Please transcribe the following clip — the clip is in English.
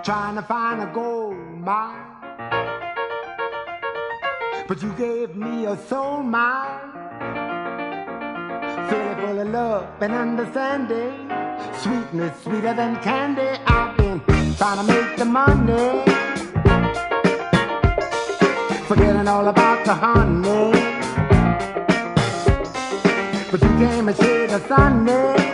trying to find a gold mine. But you gave me a soul mine, filled full of love and understanding, sweetness sweeter than candy. I've been trying to make the money, forgetting all about the honey. But you came and shed the sun.